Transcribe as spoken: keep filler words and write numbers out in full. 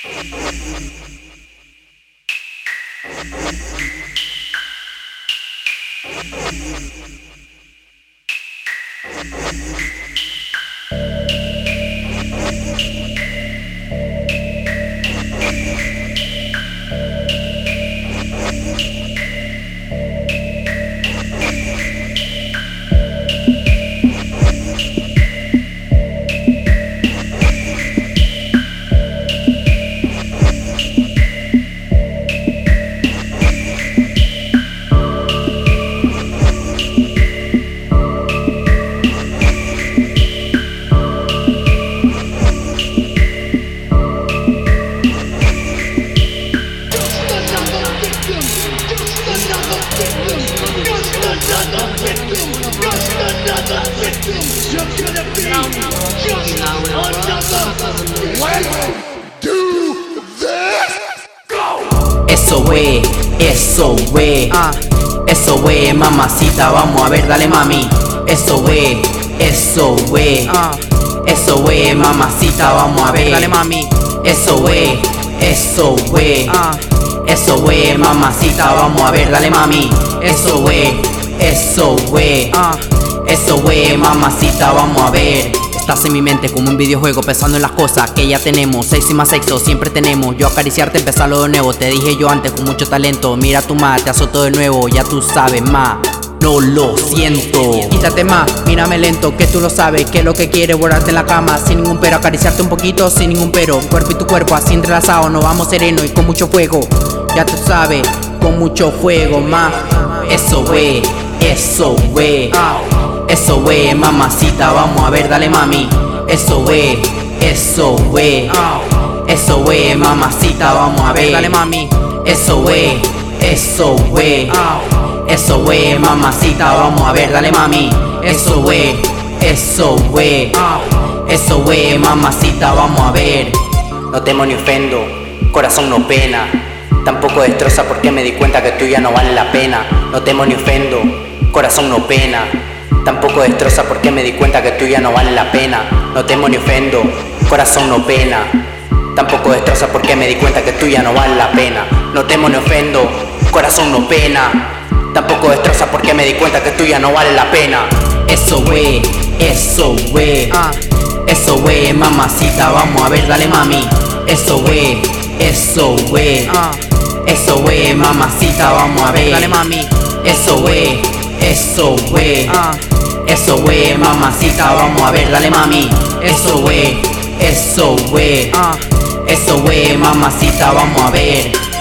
Eso wey, eso wey, uh. Eso wey, mamacita, vamos a ver, dale mami. Eso wey, eso wey, uh. Eso wey, mamacita, vamos a ver, dale mami. Eso wey, eso wey, uh. Eso wey, mamacita, vamos a ver, dale mami. Eso wey, eso wey, uh. Eso wey, mamacita, vamos a ver. Estás en mi mente como un videojuego, pensando en las cosas que ya tenemos. Sexy más sexo, siempre tenemos. Yo acariciarte, empezarlo de nuevo. Te dije yo antes con mucho talento. Mira tu ma, te azoto de nuevo. Ya tú sabes ma, no lo siento. Quítate más, mírame lento, que tú lo sabes. Que lo que quieres, borrarte en la cama sin ningún pero. Acariciarte un poquito sin ningún pero. Mi cuerpo y tu cuerpo así entrelazados. Nos vamos sereno y con mucho fuego. Ya tú sabes, con mucho fuego ma. Eso wey, eso wey, eso wey, mamacita, vamos a ver, dale mami. Eso wey, eso wey, eso wey, mamacita, vamos a ver, dale mami. Eso wey, eso wey, eso wey, mamacita, vamos a ver, dale mami. Eso wey, eso wey, eso wey, mamacita, vamos a ver. No temo ni ofendo, corazón no pena. Tampoco destroza porque me di cuenta que tú ya no vale la pena. No temo ni ofendo, corazón no pena. Tampoco destroza porque me di cuenta que tú ya no vale la pena. No temo ni ofendo, corazón no pena. Tampoco destroza porque me di cuenta que tú ya no vale la pena. No temo ni ofendo, corazón no pena. Tampoco destroza porque me di cuenta que tú ya no vale la pena. Eso wey, eso wey, uh. Eso wey, mamacita, vamos a ver, dale mami. Eso wey, eso wey, uh. Eso wey, mamacita, vamos a ver, dale mami. Eso wey, eso wey, uh. Eso wey, mamacita, vamos a ver, dale mami. Eso wey, eso wey, uh. Eso wey, mamacita, vamos a ver.